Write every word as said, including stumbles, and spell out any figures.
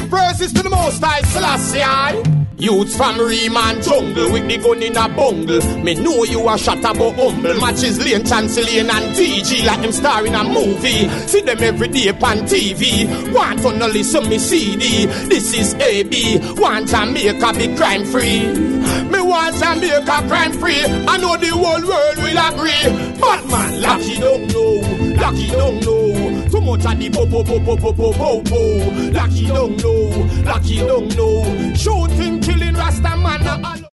Give praises to the Most High Selassie. Youths from Riemann jungle with the gun in a bungle. Me know you a shot about humble. Matches Lane, Chancellor and T G like them star in a movie. See them every day on T V. Want to no listen me C D. This is A B. Want Jamaica be crime free. Me want Jamaica crime free. I know the whole world will agree. But man, Lucky don't know. Lucky don't know. Too much of the po po po po po po po po. Lucky don't know. Lucky don't know. Shooting, killing Rasta man.